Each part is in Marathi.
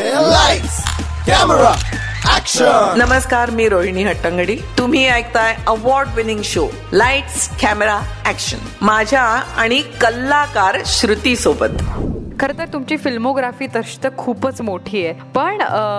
Lights camera action. नमस्कार, मी रोहिणी हट्टंगडी. तुम्ही ऐकताय award winning show lights camera action माझ्या आणि कलाकार श्रुती सोबत. खरं तर तुमची फिल्मोग्राफी तशी तर खूपच मोठी आहे, पण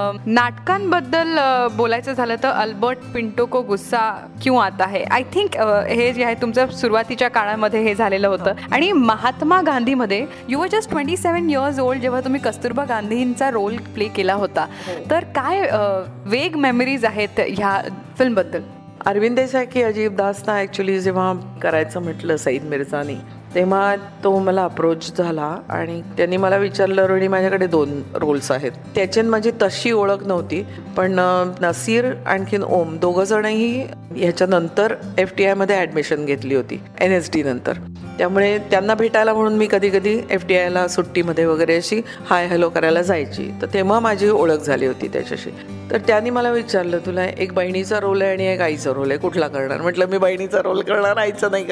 नाटकांबद्दल बोलायचं झालं तर अल्बर्ट पिंटो को गुस्सा क्यों आता है, आय थिंक हे जे आहे तुमचं सुरुवातीच्या काळामध्ये हे झालेलं होतं. आणि महात्मा गांधीमध्ये you were just 27 years old जेव्हा तुम्ही कस्तुरबा गांधींचा रोल प्ले केला होता. तर काय वेग मेमरीज आहेत ह्या फिल्मबद्दल? अरविंद देसाई की अजीब दास्तां ॲक्च्युली जेव्हा करायचं म्हटलं सईद मिर्झानी, तेव्हा तो मला अप्रोच झाला आणि त्यांनी मला विचारलं, रोहिणी माझ्याकडे 2 रोल्स आहेत. त्याच्यात माझी तशी ओळख नव्हती, पण नसीर आणखीन ओम दोघंजणही ह्याच्यानंतर FTIमध्ये ॲडमिशन घेतली होती NSD नंतर. त्यामुळे त्यांना भेटायला म्हणून मी कधी कधी FTIला सुट्टीमध्ये वगैरे अशी हाय हॅलो करायला जायची. तर तेव्हा माझी ओळख झाली होती त्याच्याशी. तर त्यांनी मला विचारलं, तुला एक बहिणीचा रोल आहे आणि एक आईचा रोल आहे, कुठला करणार? म्हटलं मी बहिणीचा रोल करणार, आईचा नाही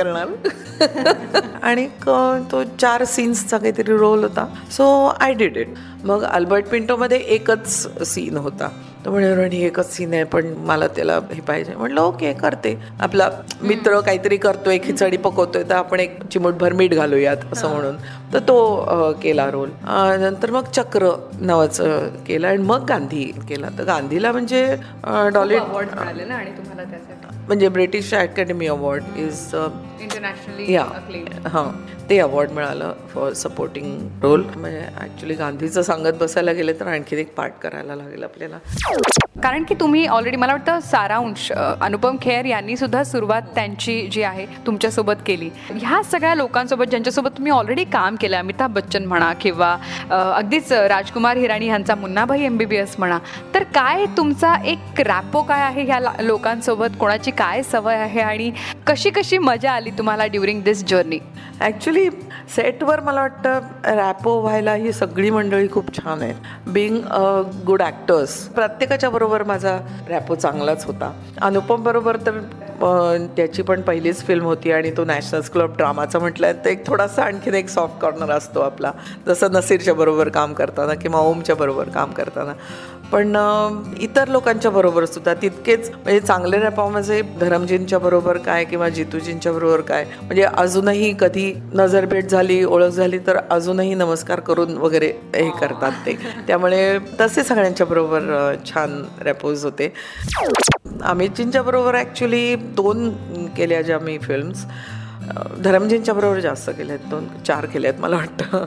करणार. आणि तो 4 सीन्सचा काहीतरी रोल होता. So I did it. मग अल्बर्ट पिंटोमध्ये एकच सीन होता. तो म्हणजे रोहिणी एकच सीन आहे, पण मला त्याला हे पाहिजे. म्हटलं ओके करते. आपला मित्र काहीतरी करतोय, खिचडी पकवतोय, तर आपण एक चिमूटभर मीठ घालूयात असं म्हणून. तर तो केला रोल. नंतर मग चक्र नावाचं केलं आणि मग गांधी केला. तर गांधीला म्हणजे डॉली अवॉर्ड मिळाले ना, आणि तुम्हाला त्यासाठी म्हणजे British academy award is internationally हां, ते अवॉर्ड मिळालं फॉर सपोर्टिंग रोल. म्हणजे ॲक्च्युली गांधीचं सांगत बसायला गेले तर आणखीन एक पार्ट करायला लागेल आपल्याला. कारण की तुम्ही ऑलरेडी मला वाटतं सारांश अनुपम खेर यांनी सुद्धा सुरुवात त्यांची जी आहे तुमच्यासोबत केली. ह्या सगळ्या लोकांसोबत ज्यांच्यासोबत तुम्ही ऑलरेडी काम केलं, अमिताभ बच्चन म्हणा किंवा अगदीच राजकुमार हिराणी ह्यांचा मुन्नाभाई MBBS म्हणा, तर काय तुमचा एक रॅपो काय आहे ह्या लोकांसोबत? कोणाची काय सवय आहे आणि कशी कशी मजा आली तुम्हाला ड्युरिंग दिस जर्नी? ॲक्च्युली सेटवर मला वाटतं रॅपो व्हायला ही सगळी मंडळी खूप छान आहेत. बिंग गुड ॲक्टर्स, प्रत्येकाच्या बरोबर माझा रॅपो चांगलाच होता. अनुपम बरोबर तर त्याची पण पहिलीच फिल्म होती आणि तो नॅशनल्स क्लब ड्रामाचा म्हटलं तर एक थोडासा आणखीन एक सॉफ्ट कॉर्नर असतो आपला, जसं नसीरच्या बरोबर काम करताना किंवा ओमच्या बरोबर काम करताना. पण इतर लोकांच्या बरोबर सुद्धा तितकेच म्हणजे चांगले रॅपो म्हणजे धरमजींच्या बरोबर काय किंवा जितूजींच्या बरोबर काय, म्हणजे अजूनही कधी नजरभेट झाली, ओळख झाली तर अजूनही नमस्कार करून वगैरे हे करतात ते. त्यामुळे तसे सगळ्यांच्या बरोबर छान रॅपोज होते. अमितजींच्या बरोबर ॲक्च्युली 2 केल्या ज्या मी फिल्म्स, धरमजींच्या बरोबर जास्त केल्या आहेत, 2-4 केल्या आहेत मला वाटतं.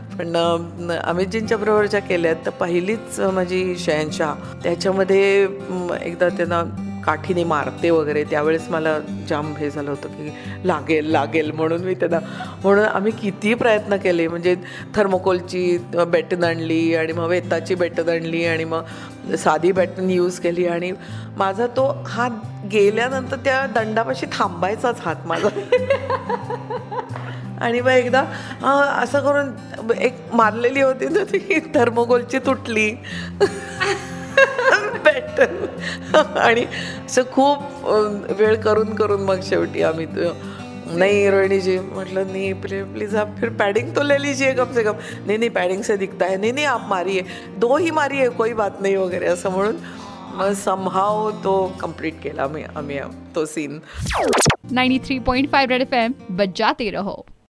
पण अमितजींच्या बरोबर ज्या केल्या आहेत तर पहिलीच माझी शहनशाह, त्याच्यामध्ये एकदा त्यांना काठीने मारते वगैरे, त्यावेळेस मला जाम हे झालं होतं की लागेल म्हणून मी त्यांना, म्हणून आम्ही किती प्रयत्न केले. म्हणजे थर्मोकोलची बॅटन आणली आणि मग वेताची बॅटन आणली आणि मग साधी बॅटन यूज केली आणि माझा तो हात गेल्यानंतर त्या दंडापाशी थांबायचाच हात माझा. आणि मग एकदा असं करून एक मारलेली होती ना ती थर्मोकोलची तुटली बॅटन, आणि असं खूप वेळ करून मग शेवटी आम्ही नहीं रोहिणी मतलब नहीं प्लीज़ आप फिर पैडिंग तो ले लीजिए कम से कम. नहीं पैडिंग से दिखता है, नहीं आप मारिए, 2 ही मारिए, कोई बात नहीं वगैरे असं म्हणून मग समहाव तो कंप्लीट केला आम्ही तो सीन. 93.5 रेड FM बजाते रहो.